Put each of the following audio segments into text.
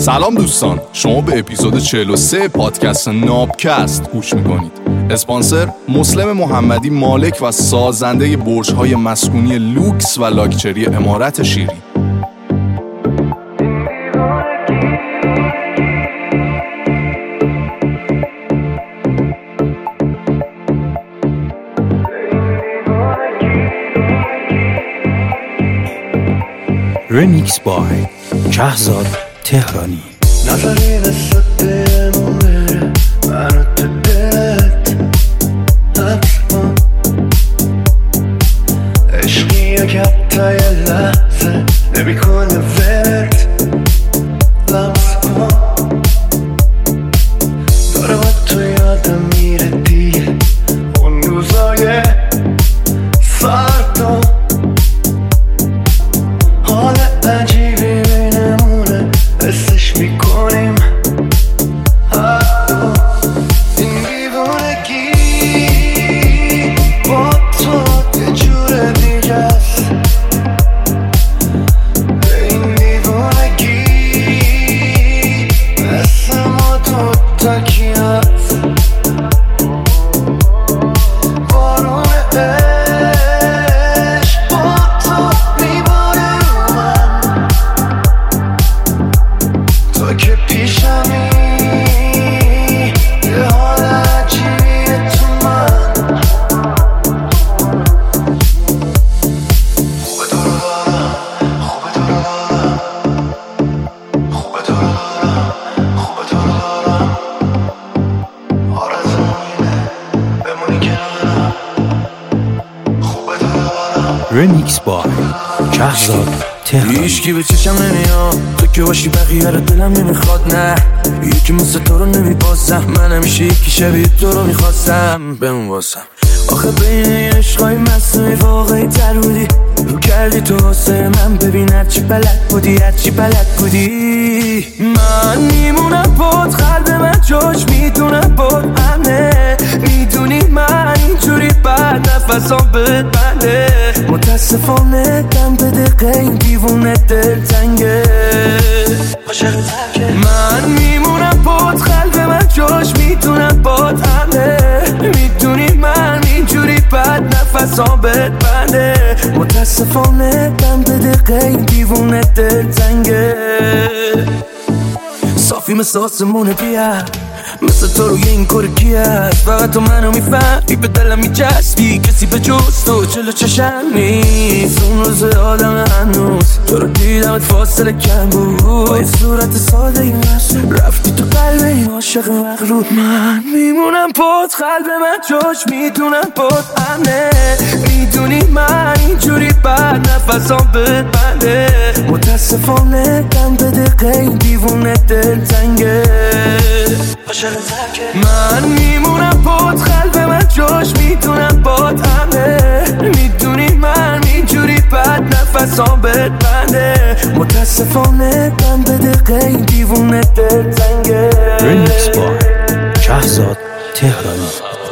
سلام دوستان، شما به اپیزود 43 پادکست نابکست گوش میکنید. اسپانسر مسلم محمدی، مالک و سازنده برج‌های مسکونی لوکس و لاکچری امارت شیری. رمیکس بای شهزاد تهرانی. نظری دستمون بره منو تو دلت حبس کن، عشقیه که حتی یه لحظه نمیکنه ولت لمس کن، داره با تو یادم میره دیگه اون روزای سردم، حال عجیبی بینمونه حسش میکنیم حتی این دیوونگی با تو یه جور دیگه است، این دیوونگی مثل ما دوتا کی هست، بارون عشق با تو میباره رو من، تو که پیشمی یه حال عجیبیه تو من، خوبه تو رو دارم، خوبه تو رو دارم، خوبه تو رو دارم، خوبه تو رو دارم، آرزوم اینه بمونی کنارم، خوبه تو رو دارم. رمیکس بای شهزاد تهرانی. هیچکی به چشم نمیاد، تو که باشی بقیه رو دلم نمیخواد، نه یکی مثل تو رو نمیبازم، من همیشه یکی شبیه تو رو میخواستم بمون واسم، آخه بین این عشقای مصنوعی واقعی تر بودی، رو کردی تو واسه من، ببین هرچی بلد بودی هرچی بلد بودی، من میمونم بود، قلب من جاش میدونم بود همه، میدونی من اینجوری بعد نفسام بهت بنده، متاسفانه دم به دقیقه این دیوونه دل تنگه، من میمونم بود، قلب من جاش میدونم بود همه، میدونی من اینجوری بعد نفسام بهت بنده، متاسفانه دم به دقیقه این دیوونه دل تنگه، صافی مثل آسمونه بیا، مثل تو روی این کار کی هست، فقط تو منو میفهمی، به دلم میچسبی، کسی به جز تو جلو چشم نیست، اون روز آدم هنوز تو رو دیدمت فاصله کم بود، با یه صورت ساده این رفتی تو قلب این عاشق مغرور، من میمونم پات، قلب من جاش میدونم پات همه، میدونی من اینجوری بعد نفسام بهت بنده، متاسفانه دم به دقیقه این دیوونه دل تنگه، من میمونم بود، قلب من جاش میدونم باد همه، میدونی من اینجوری بعد نفسام بهت بنده، متاسفانه دم به دقیقه این دیوونه دل تنگه. رمیکس بای شهزاد تهرانی.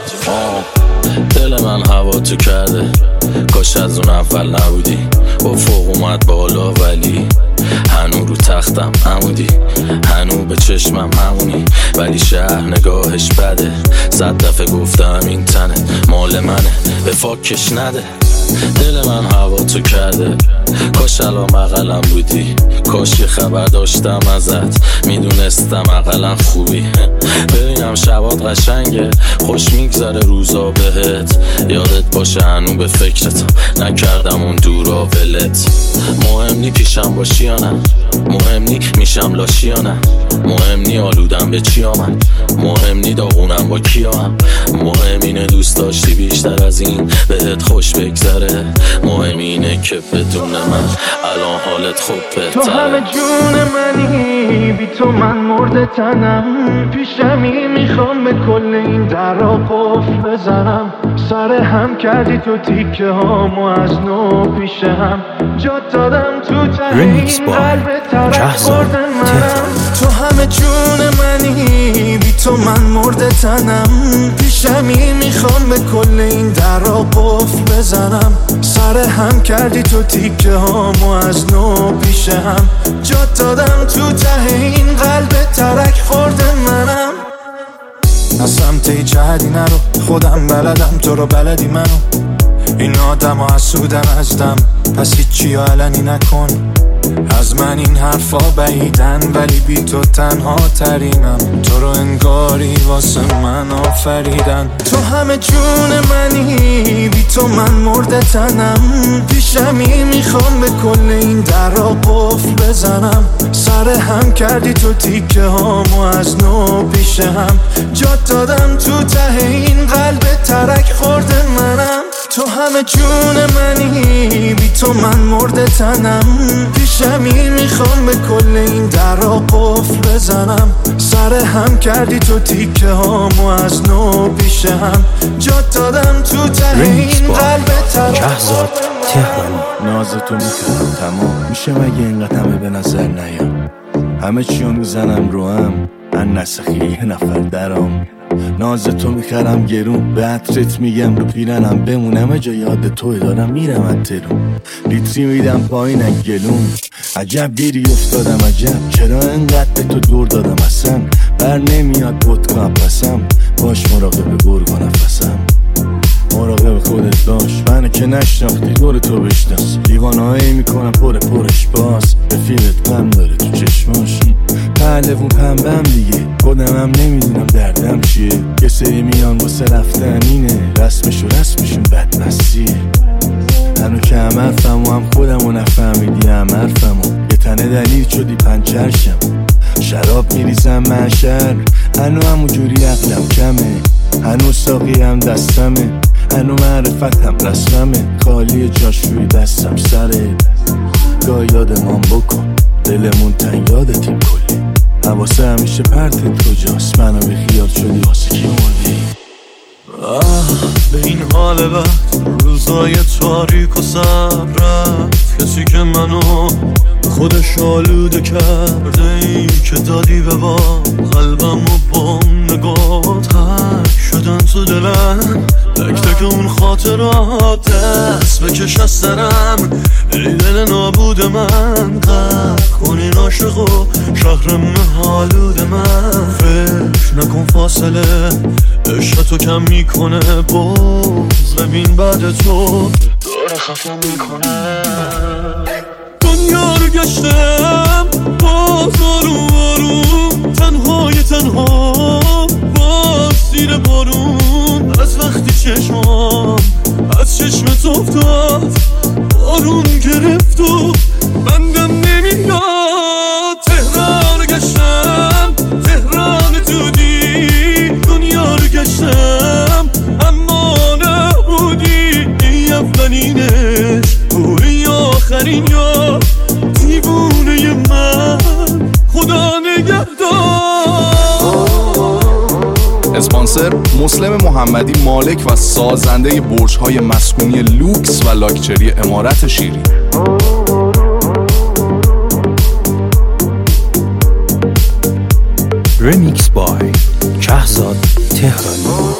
دل من هوا تو کرده، کاش از اون اول نبودی، با فوق اومد بالا ولی هنو رو تختم عمودی، هنو به چشمم همونی، ولی شهر نگاهش بده، 100 دفعه گفتم این تنه مال منه، به فاکش نده، دل من هوا تو کرده، کاش الان بغلم بودی، کاش یه خبر داشتم ازت، میدونستم اقلا خوبی، ببینم شبات قشنگه، خوش میگذره روزا بهت، یادت باشه هنو به فکرت نکردم اون دورا ولت، مهم نی پیشم باشی یا نه، مهم نی میشم لاشی یا نه، مهم نی آلودم به چی آمد، مهم نی داغونم با کیام، مهم اینه دوست داشتی بیشتر از این بهت خوش بگذره، مهم اینه که بدون من الان حالت خوب بهتره، تو همه جون منی، بی تو من مرده تنم، پیشمی میخوام به کل این درا قفل بزنم، سر هم کردی تو تیکه هامو از نو پیش هم، جا دادم تو رمیکس تهین بای قلب ترک خوردن منم، تو همه جون منی، بی تو من مرده تنم، پیش پیشمی میخوام به کل این درا قفل بزنم. سر هم کردی تو تیکه هامو از نو پیش هم جات دادم تو ته این قلب ترک خورده منم. از سمت جهدی نرو خودم بلدم تو رو بلدی منو. این آدم ها حسودن ازدم پس هیچی علنی نکن. از من این حرفا بعیدن ولی بی تو تنها ترینم. تو رو انگاری واسه من آفریدن. تو همه جون منی بی تو من مرده تنم. پیشمی میخوام به کل این درا قفل بزنم. سر هم کردی تو تیکه هامو از نو پیش هم جات دادم تو ته این قلب ترک خورده منم. تو همه جون منی بی تو من مرده تنم. پیشمی میخوام به کل این درا قفل بزنم. سر هم کردی تو تیکه هامو از نو پیش هم جات دادم تو ته این قلب ترک. شهزاد تهرانی. نازتو میکردم تمام میشه مگه اینقدر همه به نظر نیام. همه چیو میزنم رو هم من نسخی یه نفر درام. نازتو میخرم گرون به عطرت میگم رو پیرنم بمونم جا یاد توی دارم میرم اترون. لیتری میدم پایین گلون. عجب گیری افتادم عجب چرا انقدر به تو دور دادم اصلا. بر نمیاد بودکا پسم باش مراقب گرگ و نفسم. مراقب خودت باش منو که نشناختی دور تو بشناس. دیوانهایی میکنم پرش باز رفیقت غم داره تو چشماش. پهلوون پنبم دیگه خودمم نمیدونم دردم چیه. یه سری میان واسه رفتن اینه رسمشون بدمستیه. هنو که هم حرفم و هم خودم و نفهمیدی هم حرفم و یه تنه دلیل شدی پنچرشم. شراب میریزم معشر هنو همونجوری عقلم کمه. هنو ساقی هم دستمه هنو معرفت هم رسممه. خالی جاش روی دستم سره گاه یادمان بکن دلمون تنگ یادتیم کلی. حواسه همیشه پرتت کجاست منو بیخیال شدی واسه کی مردی. به این حال بد روزای تاریک و سر رفت کسی که منو خودش آلوده کرده. ای که دادی به با قلبم و با نگاه تک شدن تو دلم. تک تک اون خاطرات دست بکش از سرم. ای دل نابود من غرق کن این عاشق و شهر مهالود من. فکر نکن فاصله عشق تو کم میکنه باز ببین بعد تو داره خفه میکنه. دنیا رو گشتم باز آروم تنها باز زیر بارون. از وقتی چشمام از چشمت افتاد بارون گرفت و بندم نمیاد. تهران رو گشتم تهران دودی. دنیا رو گشتم اما نبودی. ای اولینش ای آخرین یا دیوونه من خدا نگهدار. اسپانسر مسلم محمدی مالک و سازنده برج‌های مسکونی لوکس و لاکچری امارت شیرین. رمیکس بای شهزاد تهرانی.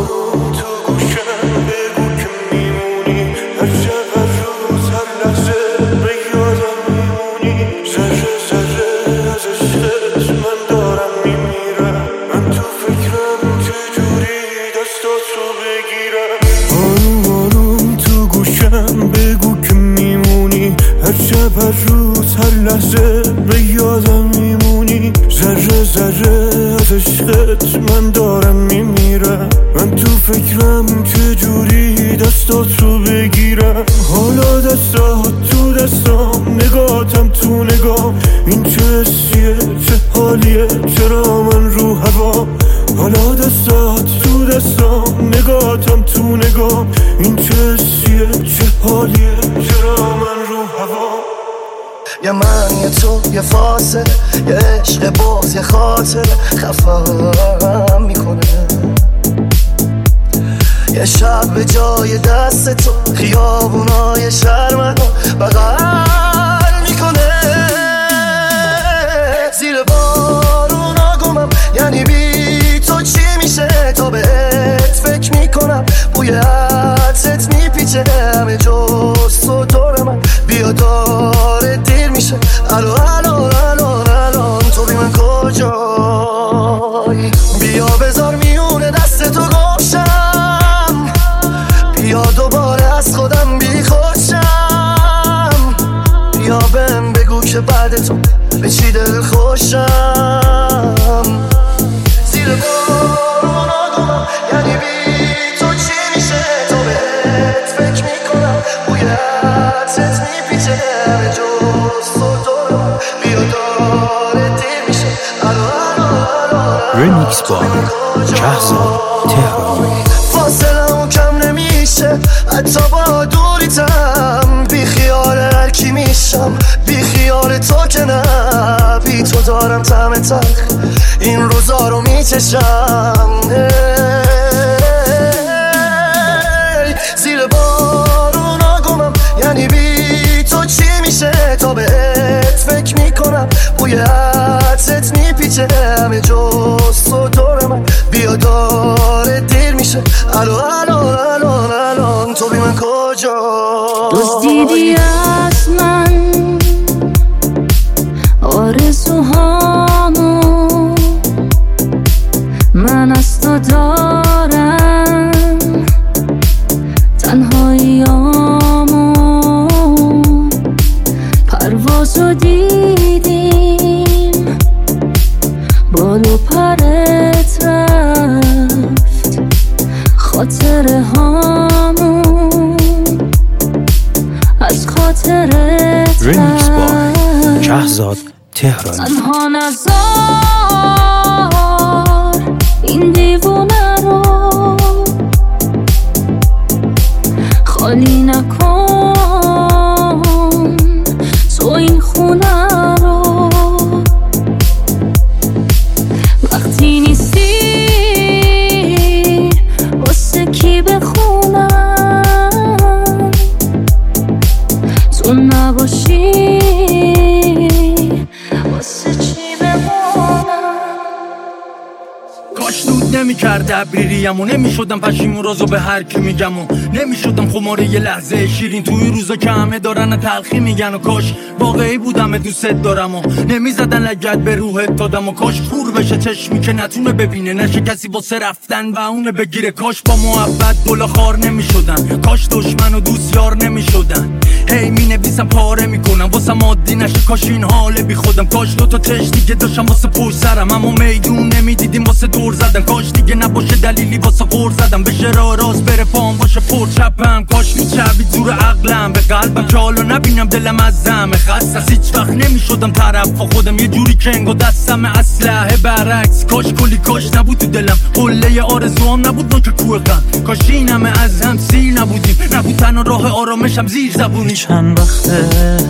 هر لحظه به یادم میمونی. ذره ذره از عشقت من دارم میمیرم. من تو فکرم که جوری دستات رو بگیرم. حالا دستات تو دستام نگاتم تو نگام. این چه حسیه چه حالیه چرا من رو هوا. حالا دستات تو دستام نگاتم تو نگام. این چه حسیه چه حالیه چرا من رو هوا. یه من یه تو یه فاصله یه عشق باز یه خاطره خفم میکنه. یه شب به جای دست تو خیابونای شهر منو بغل میکنه. زیر بارونا گمم یعنی بی تو چی میشه تا بهت که بعد تو به چی دل خوشم. زیر بارون آدمم یعنی بی تو چی میشه، تو بهت فکر میکنم بوی عطرت میپیچه همه جز تو دارم بیا داره دیر میشه. ریمیکس با کهزاد تهرانی. فاصله‌مون کم نمیشه حتی با دوریتم، بی خیال هر کی میشم بی خیال تو که نه، بی تو دارم طعم تلخ این روزا رو میچشم. زیر بارون آگمم یعنی بی تو چی میشه، تا بهت فکر میکنم بوی عطرت میپیچه همه جز تو دور من بیا داره دیر میشه. الان تو بی من کجا دزدیدی از من آرزوهامو، من از تو دارم تنهاییامو، پروازو دیدیم بالو پرت رفت خاطره هامون از خاطرت ریمیکس با کهزاد تهرانی. تنها نذار این دیوونه رو خالی نکن تو این خونه رو، وقتی نیستی واسه کی بخونم، تو نباشی واسه چی بمونم. کاش دود نمی‌کرد تبریریمو، نمی‌شدم پشیمون رازو به هر کی میگم و نمی‌شدم خمار یه لحظه شیرین توی روزا که همه دارن تلخی میگن، و کاش واقعی بودم دوست دارم و نمیزدن لگد به روحت دادم، و کاش خور بشه چشمی که نتونه ببینه، نشه کسی واسه رفتن و اونه بگیره، کاش با محبت گل خار نمی‌شدن، کاش دشمن و دوست یار نمی‌شدن. هی می‌نویسم پاره میکنم واسم عادی نشه، کاش این حال بی خودم، کاش دوتا چش دیگه داشتم واسه پر سرم اما میدون نمیدیدیم واسه دور زدن، کاش دیگه نباشه دلیلی واسه غور زدم، بشه راه راست بره پام باشه پر چپم، کاش میچبید زور عقلم به قلبم که حالا نبینم دلم از زمه خسته، هیچ وقت نمیشدم طرف خودم، یه جوری کنگ و دستم اسلحه برعکس، کاش کلی کاش نبود تو دلم، قله آرزوام نبود نوک کوه غم، کاش این همه از هم سیر نبودیم، نبود تنها راه آرامشم زیر زبونی. چند وقته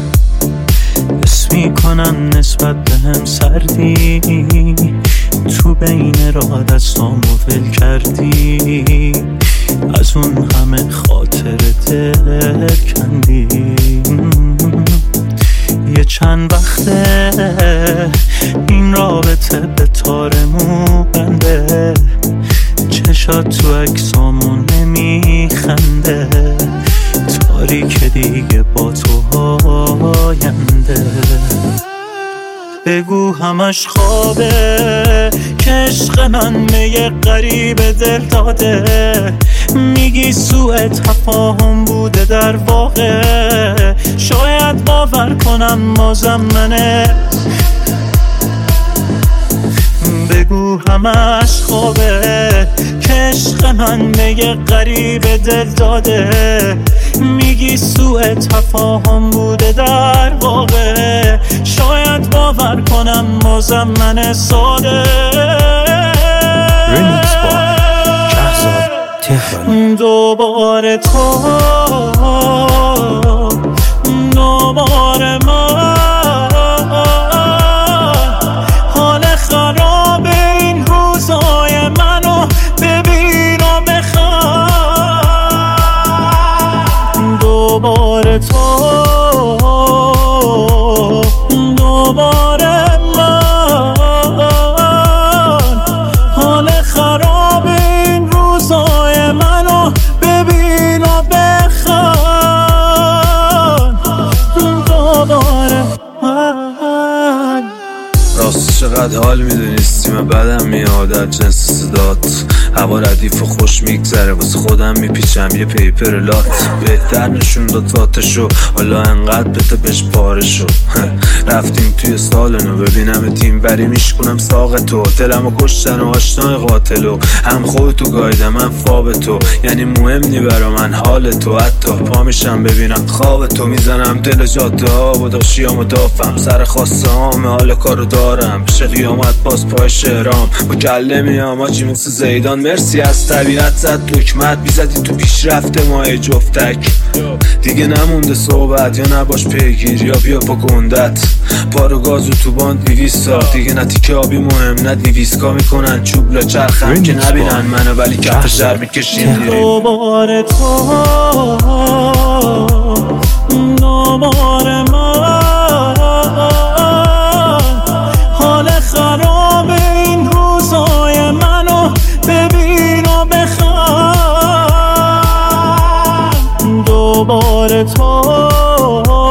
حس میکنم نسبت به هم سردی، تو بین راه دستامو ول کردی، از اون همه خاطر دل کندی. یه چند وقته این رابطه به تارمو بنده، چشات تو عکسامو نمیخنده، تاریک دیگه با تو آینده. بگو همش خوابه که عشق من به یه غریب دل داده، میگی سوء تفاهم بوده در واقع، شاید باور کنم بازم منه. بگو همش خوابه که عشق من به یه غریب دل داده، میگی سوء تفاهم بوده در واقع، شاید باور کنم بازم من ساده. ریمیکس با کهزاد تهرانی. دوباره تو دوباره من، حال خراب این روزای منو ببین و بخواه. دوباره تو دوباره من، حال خراب این روزای منو ببین و بخواه. دوباره من. راست چقدر حال میدونی نسیم بدم میاد از جنس صدات، هوا ردیف و خوش میگذره واسه خودم میپیچم یه پیپر لات، بهتر نشون داد ذاتشو حالا انقدر بته بهش پاره شد. رفتیم توی سالنو ببینم تیم بری میشکنم ساق تو، دلمو کشتن و آشنای قاتلو، هم خودتو گایدم من فاب تو، یعنی مهم نی برا من حال تو، حتی پا میشم ببینم خواب تو، میزنم دل جاده ها و داشیامو دافم، سر خواسته هامه حال کارو دارم، بشه قیامت باز پای شهرام با کله میام آجی مثل زیدان. مرسی از طبیعت زد دکمت بیزدی تو پیشرفت ماه جفتک، دیگه نمونده صحبت یا نباش پیگیر یا بیا با گندت، پارو گازو تو باند 200 دیگه نتیکه آبی مهم نه 200 میکنن چوب لا چرخم که نبینن منو ولی کف شر میکشیم دیریم. دوباره تو دوباره من، حال خراب این روزای منو ببین و بخوام. دوباره تو